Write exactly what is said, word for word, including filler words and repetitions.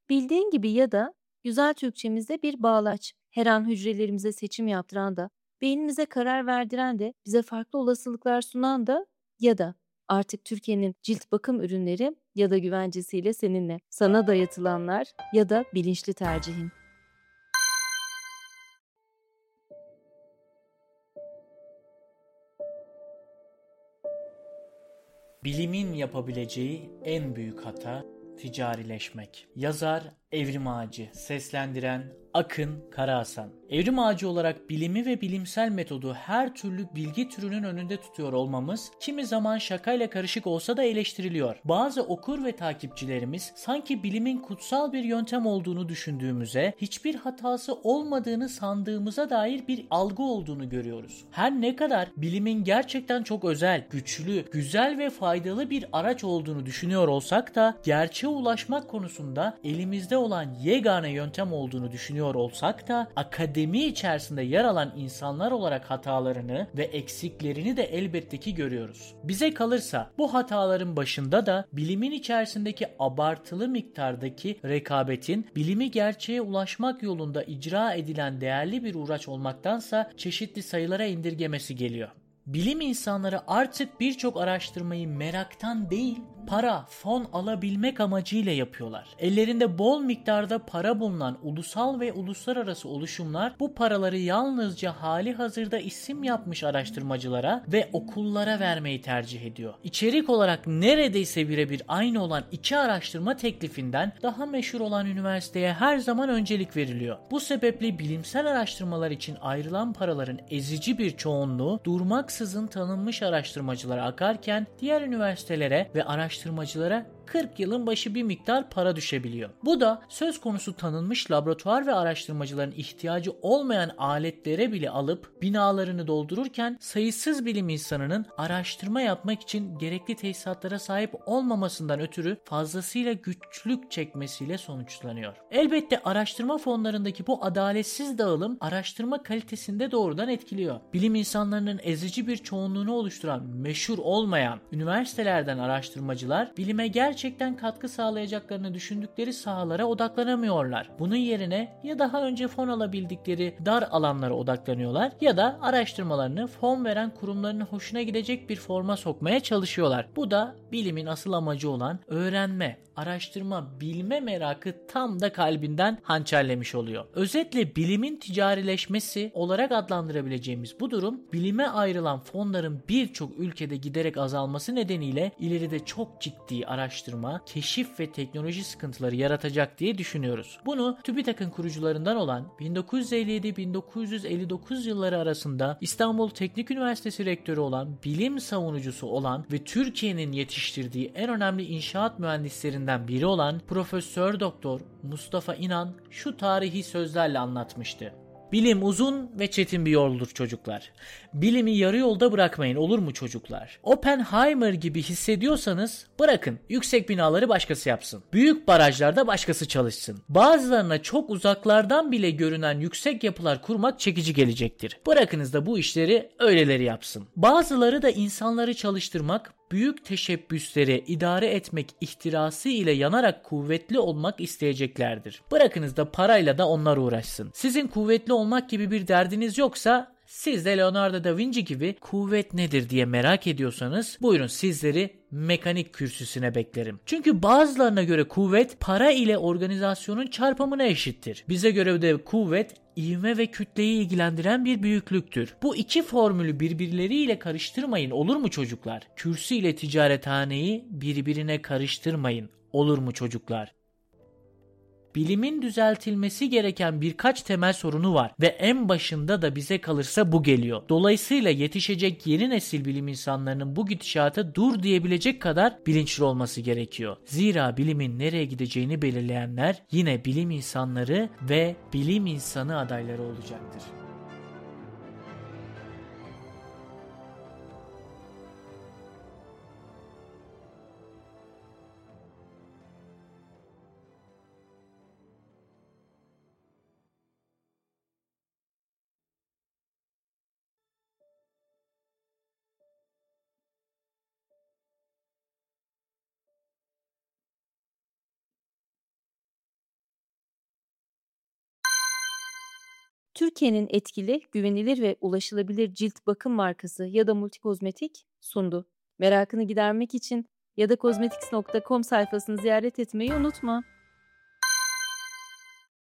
Bildiğin gibi ya da güzel Türkçemizde bir bağlaç. Her an hücrelerimize seçim yaptıran da, beynimize karar verdiren de, bize farklı olasılıklar sunan da ya da artık Türkiye'nin cilt bakım ürünleri ya da güvencesiyle seninle. Sana dayatılanlar ya da bilinçli tercihin. Bilimin yapabileceği en büyük hata ticarileşmek. Yazar Evrim Ağacı, seslendiren Akın Karahasan. Evrim Ağacı olarak bilimi ve bilimsel metodu her türlü bilgi türünün önünde tutuyor olmamız kimi zaman şakayla karışık olsa da eleştiriliyor. Bazı okur ve takipçilerimiz sanki bilimin kutsal bir yöntem olduğunu düşündüğümüze, hiçbir hatası olmadığını sandığımıza dair bir algı olduğunu görüyoruz. Her ne kadar bilimin gerçekten çok özel, güçlü, güzel ve faydalı bir araç olduğunu düşünüyor olsak da gerçeğe ulaşmak konusunda elimizde olan yegane yöntem olduğunu düşünüyor olsak da akademi içerisinde yer alan insanlar olarak hatalarını ve eksiklerini de elbette ki görüyoruz. Bize kalırsa bu hataların başında da bilimin içerisindeki abartılı miktardaki rekabetin bilimi gerçeğe ulaşmak yolunda icra edilen değerli bir uğraş olmaktansa çeşitli sayılara indirgemesi geliyor. Bilim insanları artık birçok araştırmayı meraktan değil, para, fon alabilmek amacıyla yapıyorlar. Ellerinde bol miktarda para bulunan ulusal ve uluslararası oluşumlar bu paraları yalnızca hali hazırda isim yapmış araştırmacılara ve okullara vermeyi tercih ediyor. İçerik olarak neredeyse birebir aynı olan iki araştırma teklifinden daha meşhur olan üniversiteye her zaman öncelik veriliyor. Bu sebeple bilimsel araştırmalar için ayrılan paraların ezici bir çoğunluğu durmaksızın tanınmış araştırmacılara akarken diğer üniversitelere ve araştırmacılara kırk yılın başı bir miktar para düşebiliyor. Bu da söz konusu tanınmış laboratuvar ve araştırmacıların ihtiyacı olmayan aletlere bile alıp binalarını doldururken sayısız bilim insanının araştırma yapmak için gerekli tesisatlara sahip olmamasından ötürü fazlasıyla güçlük çekmesiyle sonuçlanıyor. Elbette araştırma fonlarındaki bu adaletsiz dağılım araştırma kalitesinde doğrudan etkiliyor. Bilim insanlarının ezici bir çoğunluğunu oluşturan meşhur olmayan üniversitelerden araştırmacılar bilime gerçekten gerçekten katkı sağlayacaklarını düşündükleri sahalara odaklanamıyorlar. Bunun yerine ya daha önce fon alabildikleri dar alanlara odaklanıyorlar ya da araştırmalarını fon veren kurumların hoşuna gidecek bir forma sokmaya çalışıyorlar. Bu da bilimin asıl amacı olan öğrenme, araştırma, bilme merakı tam da kalbinden hançerlemiş oluyor. Özetle bilimin ticarileşmesi olarak adlandırabileceğimiz bu durum, bilime ayrılan fonların birçok ülkede giderek azalması nedeniyle ileride çok ciddi araştırma, keşif ve teknoloji sıkıntıları yaratacak diye düşünüyoruz. Bunu TÜBİTAK'ın kurucularından olan bin dokuz yüz elli yedi bin dokuz yüz elli dokuz yılları arasında İstanbul Teknik Üniversitesi rektörü olan, bilim savunucusu olan ve Türkiye'nin yetiştirdiği en önemli inşaat mühendislerinden biri olan Profesör Doktor Mustafa İnan şu tarihi sözlerle anlatmıştı. Bilim uzun ve çetin bir yoldur çocuklar. Bilimi yarı yolda bırakmayın, olur mu çocuklar? Oppenheimer gibi hissediyorsanız bırakın, yüksek binaları başkası yapsın. Büyük barajlarda başkası çalışsın. Bazılarına çok uzaklardan bile görünen yüksek yapılar kurmak çekici gelecektir. Bırakınız da bu işleri öyleleri yapsın. Bazıları da insanları çalıştırmak, büyük teşebbüsleri idare etmek ihtirası ile yanarak kuvvetli olmak isteyeceklerdir. Bırakınız da parayla da onlar uğraşsın. Sizin kuvvetli olmak gibi bir derdiniz yoksa, siz de Leonardo da Vinci gibi kuvvet nedir diye merak ediyorsanız buyurun, sizleri mekanik kürsüsüne beklerim. Çünkü bazılarına göre kuvvet para ile organizasyonun çarpımına eşittir. Bize göre de kuvvet ivme ve kütleyi ilgilendiren bir büyüklüktür. Bu iki formülü birbirleriyle karıştırmayın, olur mu çocuklar? Kürsü ile ticarethaneyi birbirine karıştırmayın, olur mu çocuklar? Bilimin düzeltilmesi gereken birkaç temel sorunu var ve en başında da bize kalırsa bu geliyor. Dolayısıyla yetişecek yeni nesil bilim insanlarının bu gidişata dur diyebilecek kadar bilinçli olması gerekiyor. Zira bilimin nereye gideceğini belirleyenler yine bilim insanları ve bilim insanı adayları olacaktır. Türkiye'nin etkili, güvenilir ve ulaşılabilir cilt bakım markası ya da Multikozmetik sundu. Merakını gidermek için ya da kozmetiks nokta com sayfasını ziyaret etmeyi unutma.